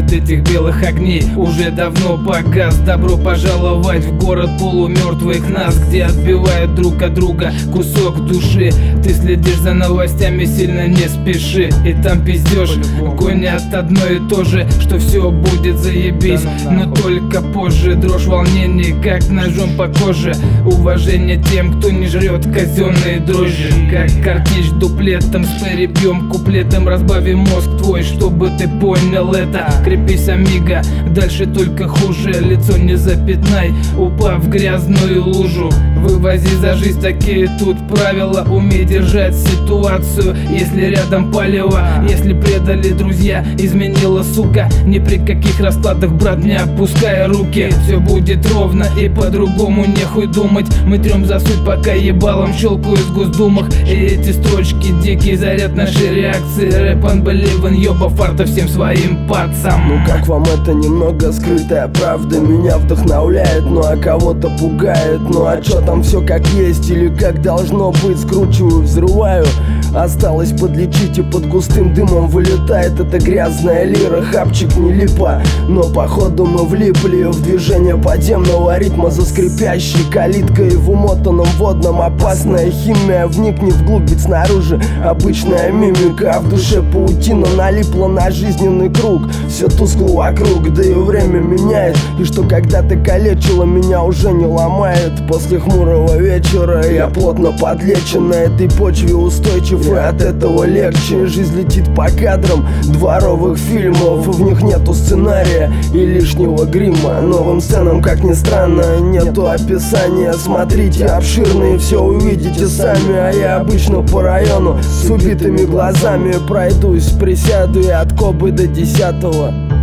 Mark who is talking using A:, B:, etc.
A: свет этих белых огней уже давно погас. Добро пожаловать в город полумертвых нас, где отбивают друг от друга кусок души. Ты следишь за новостями, сильно не спеши, и там пиздешь, гонят одно и то же, что все будет заебись, но только позже. Дрожь волнений, как ножом по коже. Уважение тем, кто не жрет казенные дрожжи. Как картечь дуплетом, с перебьем куплетом, разбавим мозг твой, чтобы ты понял это. Крепись, амиго, дальше только хуже. Лицо не запятнай, упав в грязную лужу. Вывози за жизнь, такие тут правила. Умей держать ситуацию, если рядом палево. Если предали друзья, изменила сука, ни при каких раскладах, брат, не опускай руки. Все будет ровно и по-другому нехуй думать. Мы трем за суть, пока ебалом щелкаю в Госдумах. И эти строчки дикий заряд нашей реакции. Рэп unbelievin', ёба фарта всем своим пацам.
B: Ну как вам это немного скрытая правда? Меня вдохновляет, ну а кого-то пугает. Ну а чё там все как есть или как должно быть? Скручиваю, взрываю. Осталось подлечить, и под густым дымом вылетает эта грязная лира. Хапчик не липа, но походу мы влипли в движение подземного ритма за скрипящей калиткой. В умотанном водном опасная химия. Вникни вглубь, ведь снаружи обычная мимика, а в душе паутина налипла на жизненный круг. Все тускло вокруг, да и время меняет. И что когда-то калечило, меня уже не ломает. После хмурого вечера я плотно подлечен, на этой почве устойчив, и от этого легче. Жизнь летит по кадрам дворовых фильмов, в них нету сценария и лишнего грима. Новым сценам, как ни странно, нету описания. Смотрите обширные, все увидите сами. А я обычно по району с убитыми глазами пройдусь, присяду и от Кобы до 10-го.